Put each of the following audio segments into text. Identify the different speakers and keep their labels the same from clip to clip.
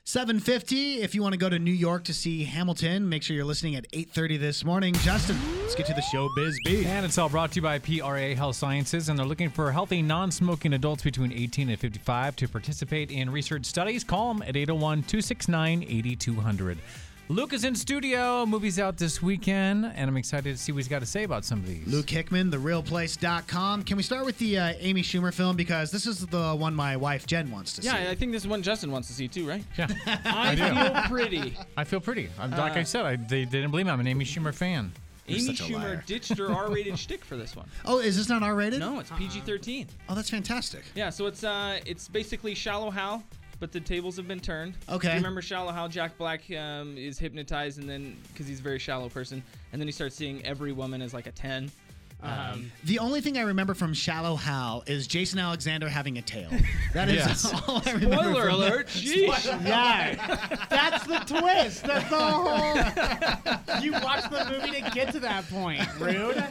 Speaker 1: 7:50. If you want to go to New York to see Hamilton, make sure you're listening at 8:30 this morning. Justin, let's get to the showbiz beat.
Speaker 2: And it's all brought to you by PRA Health Sciences, and they're looking for healthy, non-smoking adults between 18 and 55 to participate in research studies. Call them at 801-269-8200. Luke is in studio. Movie's out this weekend, and I'm excited to see what he's got to say about some of these.
Speaker 1: Luke Hickman, TheRealPlace.com. Can we start with the Amy Schumer film? Because this is the one my wife, Jen, wants to see.
Speaker 3: Yeah, I think this is one Justin wants to see too, right?
Speaker 2: Yeah,
Speaker 3: I feel pretty.
Speaker 2: I feel pretty. Like I said, they didn't believe me. I'm an Amy Schumer fan.
Speaker 3: Amy
Speaker 1: such a liar.
Speaker 3: Schumer ditched her R-rated shtick for this one.
Speaker 1: Oh, is this not R-rated?
Speaker 3: No, it's PG-13.
Speaker 1: Oh, that's fantastic.
Speaker 3: Yeah, so it's basically Shallow Hal, but the tables have been turned.
Speaker 1: Okay.
Speaker 3: Do you remember Shallow Hal? Jack Black is hypnotized, and then because he's a very shallow person, and then he starts seeing every woman as like a 10.
Speaker 1: The only thing I remember from Shallow Hal is Jason Alexander having a tail. That is
Speaker 2: Yes.
Speaker 1: all I remember.
Speaker 3: Spoiler
Speaker 1: from
Speaker 3: alert! Sheesh.
Speaker 4: Yeah, that's the twist. That's the whole. You watch the movie to get to that point. Rude.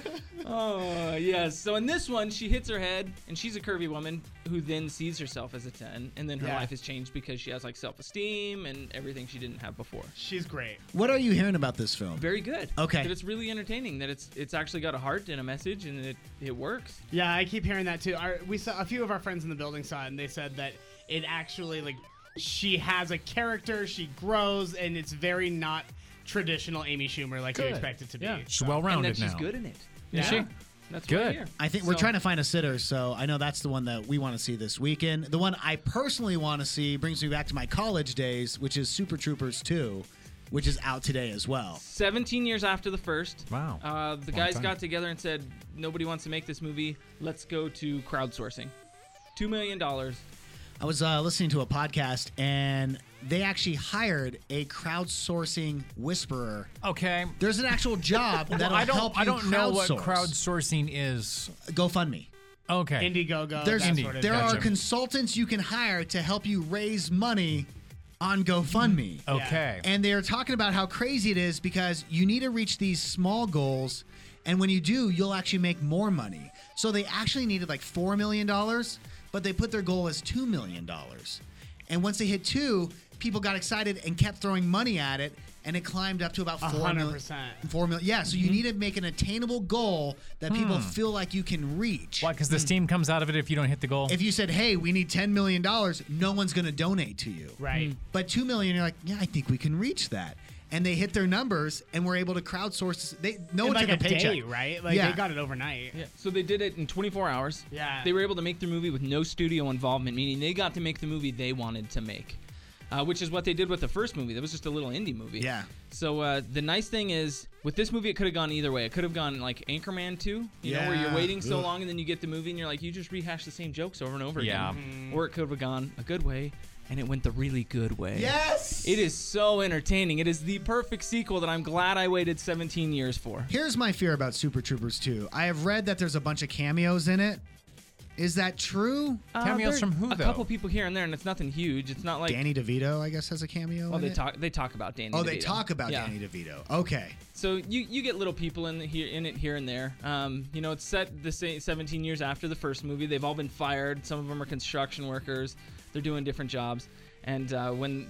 Speaker 3: Oh, yes. So in this one, she hits her head, and she's a curvy woman who then sees herself as a 10, and then her life has changed because she has like self-esteem and everything she didn't have before.
Speaker 4: She's great.
Speaker 1: What are you hearing about this film?
Speaker 3: Very good.
Speaker 1: Okay.
Speaker 3: That it's really entertaining. That it's actually got a heart and a message, and it works.
Speaker 4: Yeah, I keep hearing that too. We saw a few of our friends in the building saw it, and they said that it actually she has a character, she grows, and it's very not traditional Amy Schumer like you
Speaker 2: Good.
Speaker 4: expect it to be.
Speaker 2: Yeah, she's
Speaker 4: So-
Speaker 3: And
Speaker 2: well-rounded
Speaker 3: that she's
Speaker 2: now.
Speaker 3: good in it.
Speaker 4: Yeah.
Speaker 2: Is she?
Speaker 3: That's
Speaker 2: Good.
Speaker 3: Right here.
Speaker 1: I think we're
Speaker 3: So-
Speaker 1: trying to find a sitter, so I know that's the one that we want to see this weekend. The one I personally want to see brings me back to my college days, which is Super Troopers 2, which is out today as well.
Speaker 3: 17 years after the first.
Speaker 2: Wow.
Speaker 3: The
Speaker 2: Long
Speaker 3: guys
Speaker 2: time.
Speaker 3: got together and said, nobody wants to make this movie. Let's go to crowdsourcing. $2 million.
Speaker 1: I was listening to a podcast, and they actually hired a crowdsourcing whisperer.
Speaker 2: Okay.
Speaker 1: There's an actual job that'll help you
Speaker 2: I don't know what
Speaker 1: crowdsource.
Speaker 2: crowdsourcing is.
Speaker 1: GoFundMe.
Speaker 2: Okay.
Speaker 4: Indiegogo.
Speaker 1: There's
Speaker 4: that sort of
Speaker 1: there
Speaker 4: thing.
Speaker 1: are
Speaker 2: Gotcha.
Speaker 1: consultants you can hire to help you raise money on GoFundMe.
Speaker 2: Okay.
Speaker 1: And they're talking about how crazy it is because you need to reach these small goals, and when you do, you'll actually make more money. So they actually needed like $4 million, but they put their goal as $2 million. And once they hit 2, people got excited and kept throwing money at it, and it climbed up to about 4 million.
Speaker 4: 100%.
Speaker 1: 4 million. Yeah, so you need to make an attainable goal that people feel like you can reach.
Speaker 2: Why? Because the steam comes out of it if you don't hit the goal?
Speaker 1: If you said, hey, we need $10 million, no one's going to donate to you.
Speaker 4: Right.
Speaker 1: But $2 million, you're like, yeah, I think we can reach that. And they hit their numbers, and were able to crowdsource. No
Speaker 4: In
Speaker 1: one
Speaker 4: like
Speaker 1: took
Speaker 4: a
Speaker 1: a paycheck.
Speaker 4: day, right? Like
Speaker 1: Yeah.
Speaker 4: they got it overnight.
Speaker 3: Yeah. So they did it in 24 hours.
Speaker 4: Yeah.
Speaker 3: They were able to make their movie with no studio involvement, meaning they got to make the movie they wanted to make, which is what they did with the first movie. That was just a little indie movie.
Speaker 1: Yeah.
Speaker 3: So the nice thing is, with this movie, it could have gone either way. It could have gone like Anchorman 2, you know, where you're
Speaker 1: Yeah.
Speaker 3: waiting so
Speaker 1: Ugh.
Speaker 3: long and then you get the movie and you're like, you just rehash the same jokes over and over
Speaker 2: Yeah.
Speaker 3: again. Or it could have gone a good way, and it went the really good way.
Speaker 1: Yes!
Speaker 3: It is so entertaining. It is the perfect sequel that I'm glad I waited 17 years for.
Speaker 1: Here's my fear about Super Troopers 2. I have read that there's a bunch of cameos in it. Is that true?
Speaker 2: Cameos
Speaker 3: There-
Speaker 2: from who,
Speaker 3: A
Speaker 2: though?
Speaker 3: couple people here and there, and it's nothing huge. It's not like
Speaker 1: Danny DeVito, I guess, has a cameo.
Speaker 3: oh,
Speaker 1: in
Speaker 3: they
Speaker 1: it?
Speaker 3: talk about Danny.
Speaker 1: Oh, they
Speaker 3: DeVito.
Speaker 1: talk about
Speaker 3: Yeah.
Speaker 1: Danny DeVito. Okay.
Speaker 3: So you get little people in it here and there. You know, it's set the same 17 years after the first movie. They've all been fired. Some of them are construction workers. They're doing different jobs. And when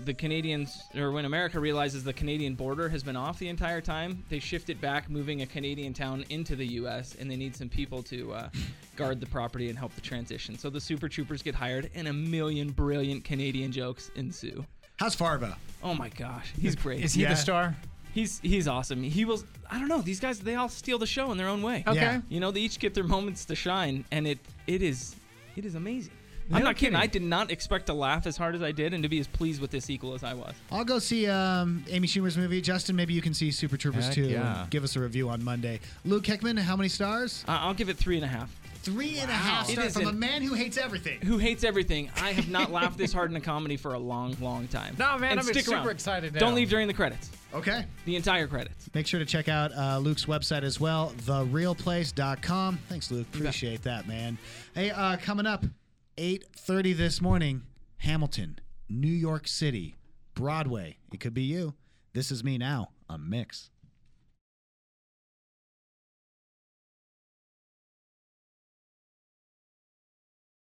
Speaker 3: when America realizes the Canadian border has been off the entire time, they shift it back, moving a Canadian town into the U.S. and they need some people to guard the property and help the transition. So the Super Troopers get hired, and a million brilliant Canadian jokes ensue.
Speaker 1: How's Farva?
Speaker 3: Oh my gosh, he's great.
Speaker 2: Is he
Speaker 1: Yeah.
Speaker 2: the star?
Speaker 3: He's awesome. He will. I don't know. These guys, they all steal the show in their own way.
Speaker 2: Okay.
Speaker 1: Yeah.
Speaker 3: You know, they each get their moments to shine, and it is amazing. I'm
Speaker 2: No
Speaker 3: not kidding.
Speaker 2: kidding.
Speaker 3: I did not expect to laugh as hard as I did and to be as pleased with this sequel as I was.
Speaker 1: I'll go see Amy Schumer's movie. Justin, maybe you can see Super Troopers
Speaker 2: Heck
Speaker 1: 2
Speaker 2: yeah.
Speaker 1: and give us a review on Monday. Luke Hickman, how many stars?
Speaker 3: I'll give it 3.5.
Speaker 1: 3.5
Speaker 3: It
Speaker 1: stars
Speaker 3: is
Speaker 1: from a
Speaker 3: an-
Speaker 1: man who hates everything.
Speaker 3: Who hates everything? I have not laughed this hard in a comedy for a long, long time.
Speaker 2: No, man,
Speaker 3: And
Speaker 2: I'm
Speaker 3: stick
Speaker 2: super
Speaker 3: around.
Speaker 2: excited now.
Speaker 3: Don't leave during the credits.
Speaker 1: Okay.
Speaker 3: The entire credits.
Speaker 1: Make sure to check out Luke's website as well, therealplace.com. Thanks, Luke. Appreciate that, man. Hey, coming up, 8:30 this morning, Hamilton, New York City, Broadway. It could be you. This is me now on Mix.